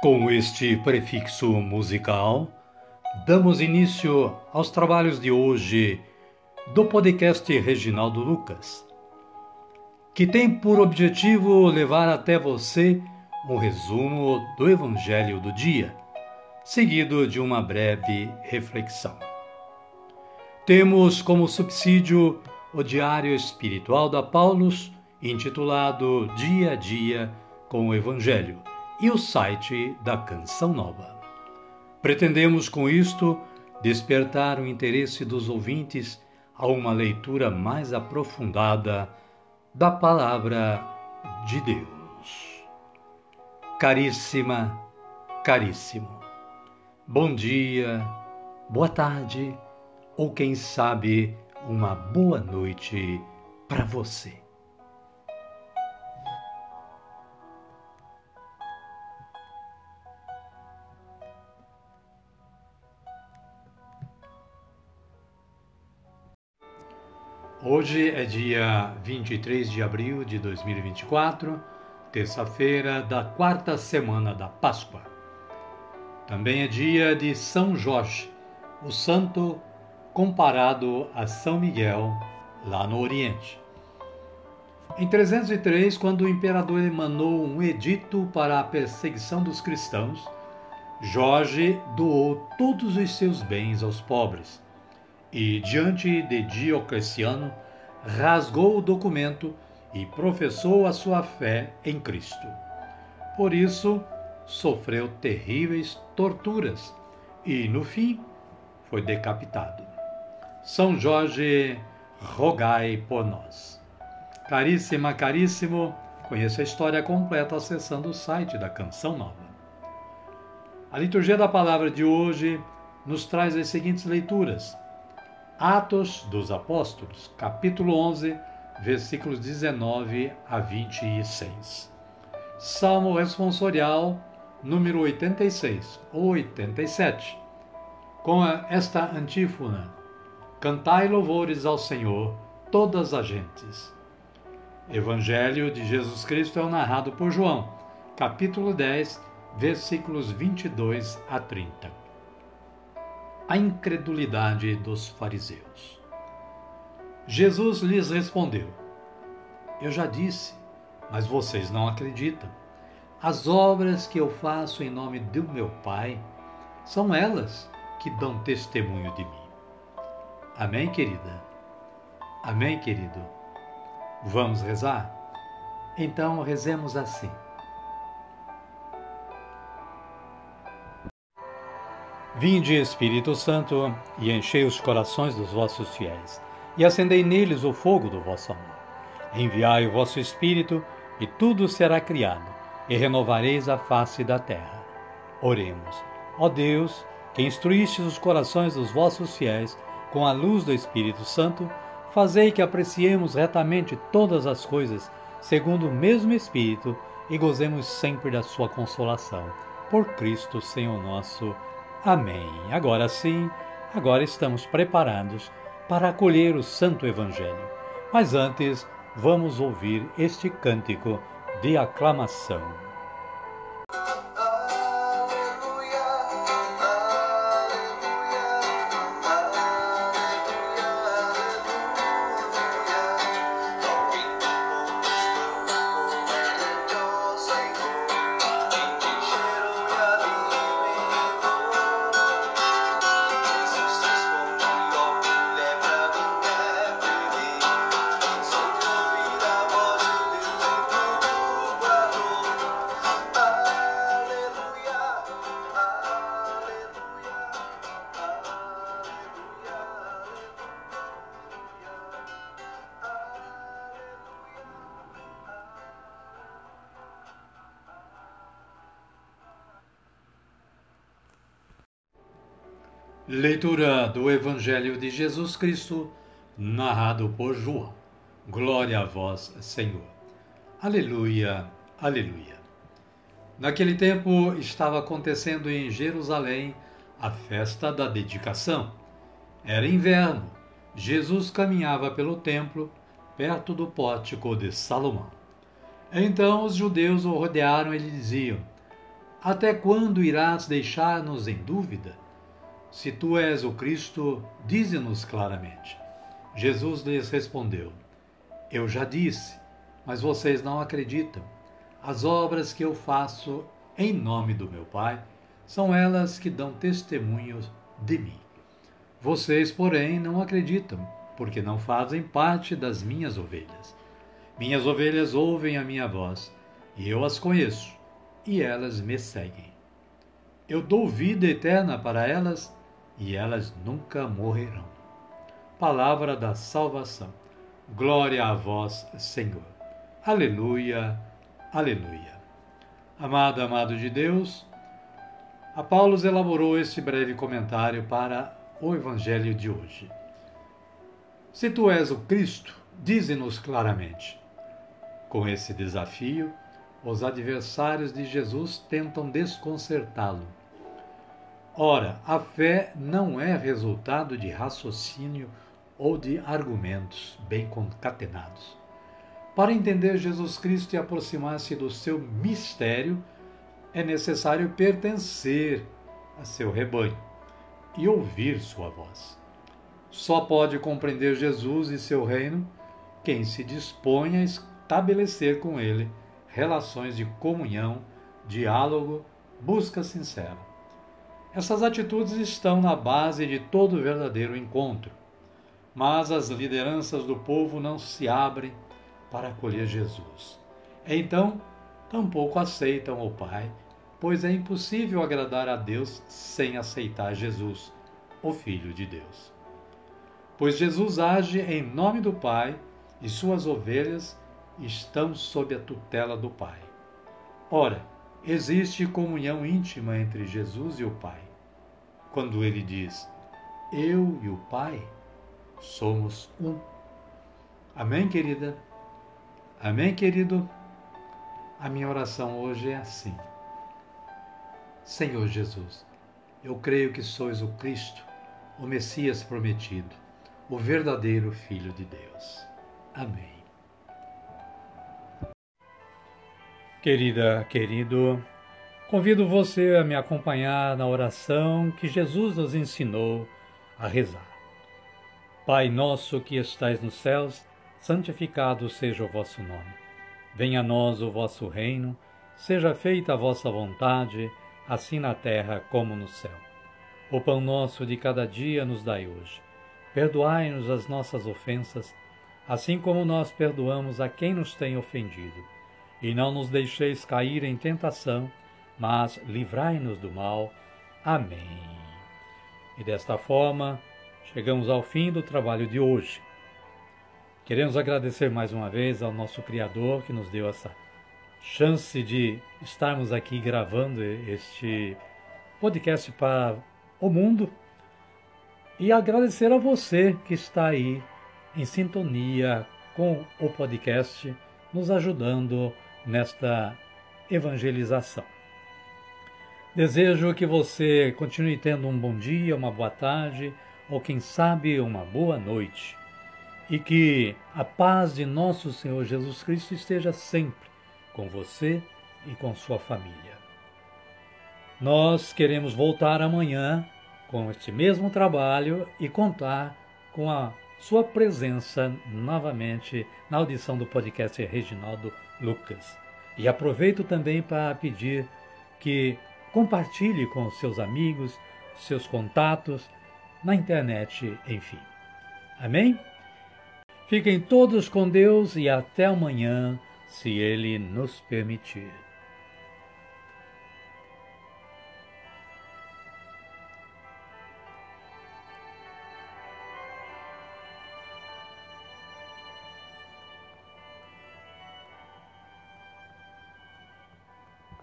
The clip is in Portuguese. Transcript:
Com este prefixo musical, damos início aos trabalhos de hoje do podcast Reginaldo Lucas, que tem por objetivo levar até você um resumo do Evangelho do dia, seguido de uma breve reflexão. Temos como subsídio o Diário Espiritual da Paulus, intitulado Dia a Dia com o Evangelho, e o site da Canção Nova. Pretendemos com isto despertar o interesse dos ouvintes a uma leitura mais aprofundada da Palavra de Deus. Caríssima, caríssimo, bom dia, boa tarde ou quem sabe uma boa noite para você. Hoje é dia 23 de abril de 2024, terça-feira da quarta semana da Páscoa. Também é dia de São Jorge, o santo comparado a São Miguel, lá no Oriente. Em 303, quando o imperador emanou um edito para a perseguição dos cristãos, Jorge doou todos os seus bens aos pobres e, diante de Diocleciano, rasgou o documento e professou a sua fé em Cristo. Por isso, sofreu terríveis torturas e, no fim, foi decapitado. São Jorge, rogai por nós. Caríssima, caríssimo, conheça a história completa acessando o site da Canção Nova. A liturgia da palavra de hoje nos traz as seguintes leituras. Atos dos Apóstolos, capítulo 11, versículos 19 a 26. Salmo responsorial, número 86 ou 87, com esta antífona: Cantai louvores ao Senhor, todas as gentes. Evangelho de Jesus Cristo é narrado por João, capítulo 10, versículos 22 a 30. A incredulidade dos fariseus. Jesus lhes respondeu: Eu já disse, mas vocês não acreditam. As obras que eu faço em nome do meu Pai são elas que dão testemunho de mim. Amém, querida? Amém, querido? Vamos rezar? Então rezemos assim. Vinde, Espírito Santo, e enchei os corações dos vossos fiéis, e acendei neles o fogo do vosso amor. Enviai o vosso Espírito, e tudo será criado, e renovareis a face da terra. Oremos. Ó Deus, que instruístes os corações dos vossos fiéis com a luz do Espírito Santo, fazei que apreciemos retamente todas as coisas, segundo o mesmo Espírito, e gozemos sempre da sua consolação. Por Cristo, Senhor nosso. Amém. Agora sim, agora estamos preparados para acolher o Santo Evangelho. Mas antes, vamos ouvir este cântico de aclamação. Leitura do Evangelho de Jesus Cristo, narrado por João. Glória a vós, Senhor. Aleluia, aleluia. Naquele tempo estava acontecendo em Jerusalém a festa da dedicação. Era inverno. Jesus caminhava pelo templo, perto do pórtico de Salomão. Então os judeus o rodearam e lhe diziam: Até quando irás deixar-nos em dúvida? Se tu és o Cristo, dize-nos claramente. Jesus lhes respondeu: Eu já disse, mas vocês não acreditam. As obras que eu faço em nome do meu Pai são elas que dão testemunho de mim. Vocês, porém, não acreditam, porque não fazem parte das minhas ovelhas. Minhas ovelhas ouvem a minha voz, e eu as conheço, e elas me seguem. Eu dou vida eterna para elas, e elas nunca morrerão. Palavra da salvação. Glória a vós, Senhor. Aleluia, aleluia. Amado de Deus, a Paulo elaborou este breve comentário para o Evangelho de hoje. Se tu és o Cristo, dize-nos claramente. Com esse desafio, os adversários de Jesus tentam desconcertá-lo. Ora, a fé não é resultado de raciocínio ou de argumentos bem concatenados. Para entender Jesus Cristo e aproximar-se do seu mistério, é necessário pertencer a seu rebanho e ouvir sua voz. Só pode compreender Jesus e seu reino quem se dispõe a estabelecer com ele relações de comunhão, diálogo, busca sincera. Essas atitudes estão na base de todo verdadeiro encontro, mas as lideranças do povo não se abrem para acolher Jesus. Então, tampouco aceitam o Pai, pois é impossível agradar a Deus sem aceitar Jesus, o Filho de Deus. Pois Jesus age em nome do Pai e suas ovelhas estão sob a tutela do Pai. Ora, existe comunhão íntima entre Jesus e o Pai. Quando ele diz, eu e o Pai somos um. Amém, querida? Amém, querido? A minha oração hoje é assim. Senhor Jesus, eu creio que sois o Cristo, o Messias prometido, o verdadeiro Filho de Deus. Amém. Querida, querido, convido você a me acompanhar na oração que Jesus nos ensinou a rezar. Pai nosso que estais nos céus, santificado seja o vosso nome. Venha a nós o vosso reino, seja feita a vossa vontade, assim na terra como no céu. O pão nosso de cada dia nos dai hoje. Perdoai-nos as nossas ofensas, assim como nós perdoamos a quem nos tem ofendido. E não nos deixeis cair em tentação, mas livrai-nos do mal. Amém. E desta forma, chegamos ao fim do trabalho de hoje. Queremos agradecer mais uma vez ao nosso Criador que nos deu essa chance de estarmos aqui gravando este podcast para o mundo e agradecer a você que está aí em sintonia com o podcast, nos ajudando nesta evangelização. Desejo que você continue tendo um bom dia, uma boa tarde ou quem sabe uma boa noite e que a paz de nosso Senhor Jesus Cristo esteja sempre com você e com sua família. Nós queremos voltar amanhã com este mesmo trabalho e contar com a sua presença novamente na audição do podcast Reginaldo Lucas. E aproveito também para pedir que compartilhe com os seus amigos, seus contatos, na internet, enfim. Amém? Fiquem todos com Deus e até amanhã, se Ele nos permitir.